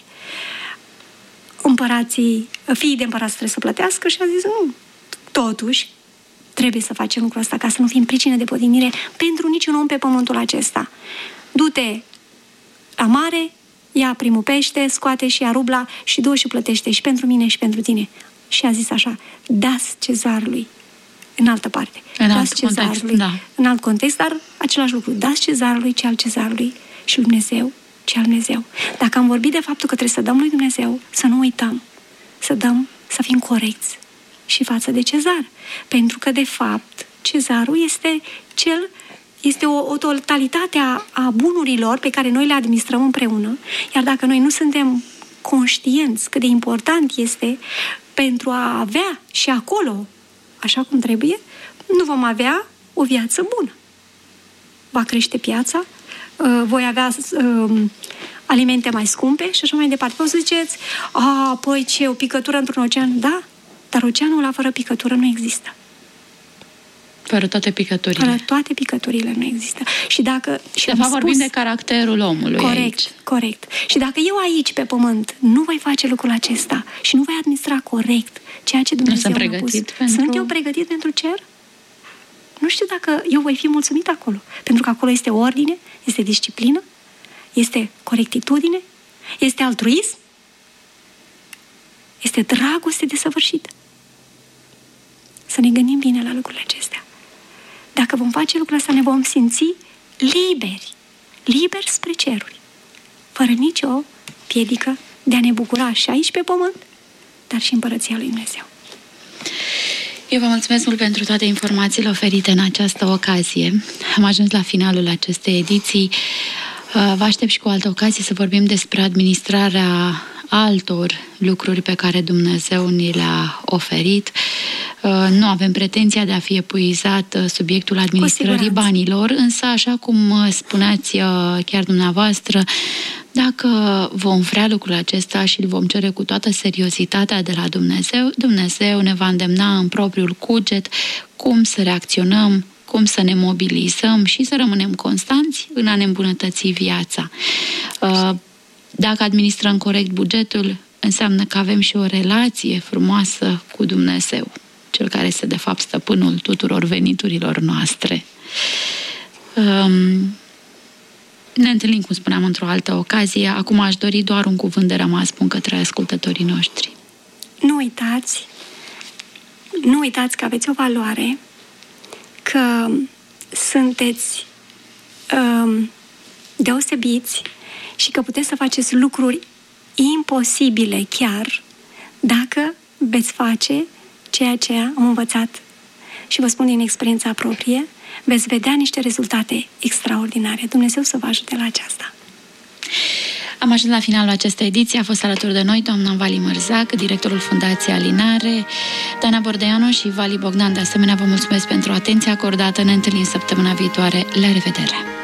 Împărații, fiii de împărați trebuie să plătească? Și a zis, nu, totuși, trebuie să facem lucrul ăsta ca să nu fim pricină de potignire pentru niciun om pe pământul acesta. Du-te la mare, ia primul pește, scoate și ia rubla și du și plătește și pentru mine și pentru tine. Și a zis așa, dați cezarului. În altă parte. În dați alt cezarului. Context, da. În alt context, dar același lucru. Dați cezarului ce al cezarului și lui Dumnezeu ce al Dumnezeu. Dacă am vorbit de faptul că trebuie să dăm lui Dumnezeu, să nu uităm. Să dăm, să fim corecți și față de cezar. Pentru că, de fapt, cezarul este cel, este o, o totalitate a, a bunurilor pe care noi le administrăm împreună, iar dacă noi nu suntem conștienți cât de important este pentru a avea și acolo, așa cum trebuie, nu vom avea o viață bună. Va crește piața, voi avea alimente mai scumpe și așa mai departe. Poți să ziceți, a, păi ce, o picătură într-un ocean? Da, dar oceanul ăla fără picătură nu există. Fără toate picăturile. Fără toate picăturile nu există. Și dacă... Și de fapt vorbim de caracterul omului. Corect, aici. corect. Și dacă eu aici, pe pământ, nu voi face lucrul acesta și nu voi administra corect ceea ce Dumnezeu mi-a pus, pentru... sunt eu pregătit pentru cer? Nu știu dacă eu voi fi mulțumit acolo. Pentru că acolo este ordine, este disciplină, este corectitudine, este altruism, este dragoste desăvârșită. Să ne gândim bine la lucrurile acestea. Dacă vom face lucrurile astea, ne vom simți liberi, liberi spre ceruri, fără nicio piedică de a ne bucura și aici pe pământ, dar și împărăția lui Dumnezeu. Eu vă mulțumesc mult pentru toate informațiile oferite în această ocazie. Am ajuns la finalul acestei ediții. Vă aștept și cu altă ocazie să vorbim despre administrarea altor lucruri pe care Dumnezeu ni le-a oferit. Nu avem pretenția de a fi epuizat subiectul administrării banilor, însă, așa cum spuneați chiar dumneavoastră, dacă vom vrea lucrul acesta și îl vom cere cu toată seriozitatea de la Dumnezeu, Dumnezeu ne va îndemna în propriul cuget cum să reacționăm, cum să ne mobilizăm și să rămânem constanți în a ne îmbunătăți viața. Dacă administrăm corect bugetul, înseamnă că avem și o relație frumoasă cu Dumnezeu, cel care este de fapt stăpânul tuturor veniturilor noastre. Ne întâlnim, cum spuneam, într-o altă ocazie. Acum aș dori doar un cuvânt de rămas bun către ascultătorii noștri. Nu uitați, nu uitați că aveți o valoare, că sunteți um, deosebiți și că puteți să faceți lucruri imposibile chiar dacă veți face ceea ce am învățat și vă spun din experiența proprie, veți vedea niște rezultate extraordinare. Dumnezeu să vă ajute la aceasta. Am ajuns la finalul acestei ediții. A fost alături de noi doamna Vali Mărzac, directorul Fundației Alinare, Dana Bordeanu și Vali Bogdan. De asemenea, vă mulțumesc pentru atenția acordată. Ne întâlnim săptămâna viitoare. La revedere!